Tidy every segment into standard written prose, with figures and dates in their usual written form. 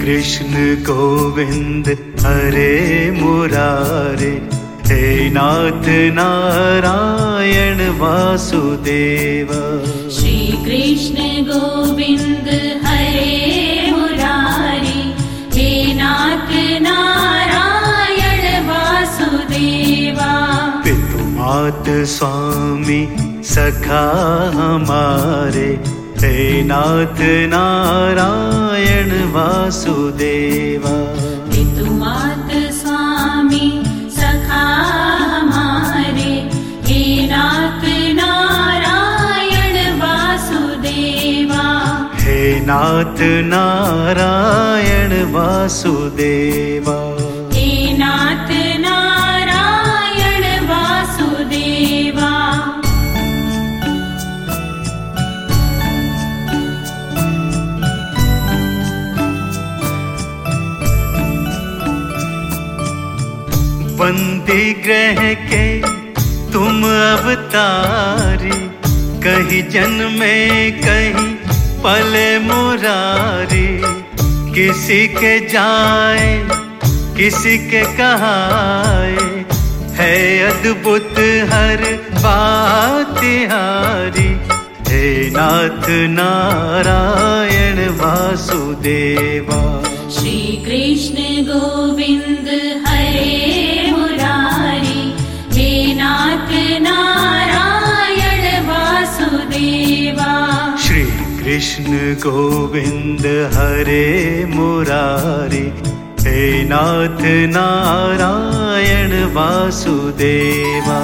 कृष्ण गोविंद हरे मुरारे, हे नाथ नारायण वासुदेव। श्री कृष्ण गोविंद हरे मुरारे, हे नाथ नारायण वासुदेवा। पितु मात स्वामी सखा हमारे, हे नाथ नारायण वासुदेवा। पितु मात स्वामी सखा हमारे, हे नाथ नारायण वासुदेवा। हे नाथ नारायण वासुदेवा। हे नाथ नारायण वासुदेवा। बंदी ग्रह के तुम अवतारी, कहीं जन्मे कहीं पले मुरारी। किसी के जाए किसी के कहाए, है अद्भुत हर बात हारी। हे नाथ नारायण वासुदेवा। श्री कृष्ण गोविंद हरे मुरारी, हे नाथ नारायण वासुदेवा। श्री कृष्ण गोविंद हरे मुरारी, हे नाथ नारायण वासुदेवा।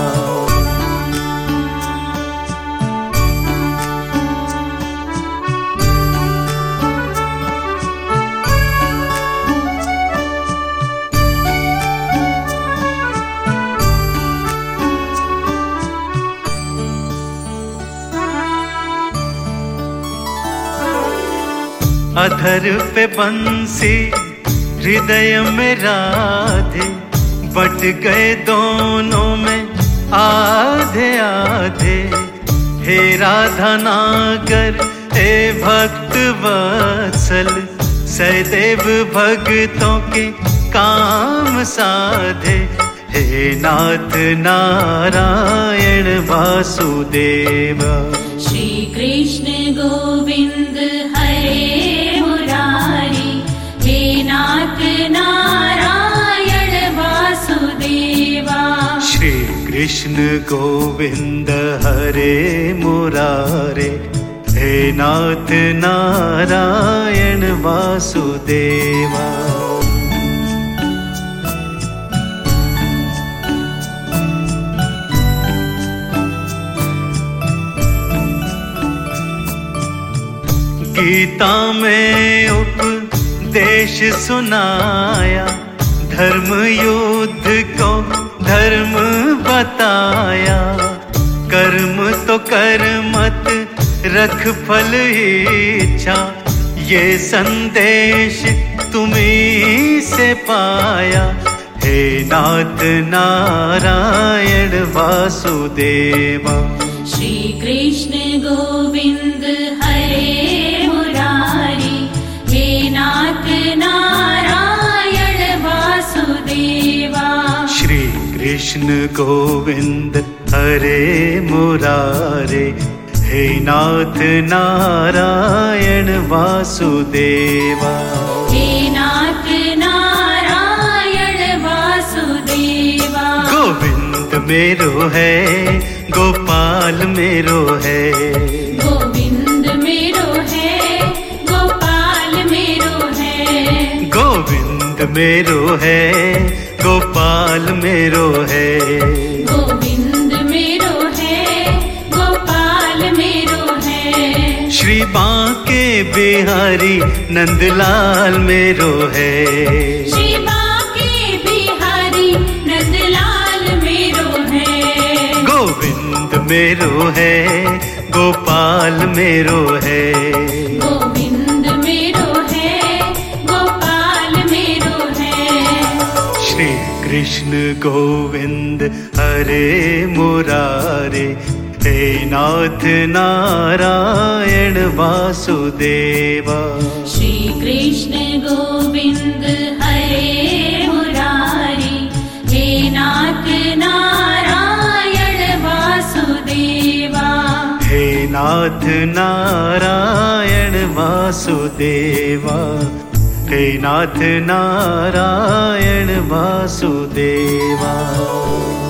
अधर पे बंसी हृदय में राधे, बट गए दोनों में आधे आधे। हे राधा नागर हे भक्त वत्सल, सदैव भक्तों के काम साधे। हे नाथ नारायण वासुदेवा। श्री कृष्ण गोविंद हरे मुरारी, हे नाथ नारायण वासुदेवा। श्री कृष्ण गोविंद हरे मुरारे, हे नाथ नारायण वासुदेवा। गीता में उपदेश सुनाया, धर्म युद्ध को धर्म बताया। कर्म तो कर मत रख फल इच्छा, ये संदेश तुम्हीं से पाया। हे नाथ नारायण वासुदेवा। श्री कृष्ण गोविंद हरे मुरारी, हे नाथ नारायण वासुदेवा। श्री कृष्ण गोविंद हरे मुरारे, हे नाथ नारायण वासुदेवा। हे नाथ नारायण वासुदेवा। गोविंद मेरो है गोपाल मेरो है, गोविंद मेरो है गोपाल मेरो है। गोविंद मेरो है गोपाल मेरो है। गोविंद मेरो है गोपाल मेरो है। श्री बांके बिहारी नंदलाल मेरो है। श्री बांके बिहारी नंदलाल मेरो है। गोविंद मेरो है गोपाल मेरो है। गोविंद मेरो है गोपाल मेरो है। श्री कृष्ण गोविंद हरे मुरारे, हे नाथ नारायण वासुदेवा। श्री कृष्ण गोविंद हरे मुरारी, हे नाथ नारायण वासुदेवा। हे नाथ नारायण वासुदेवा, हे नाथ नारायण वासुदेवा।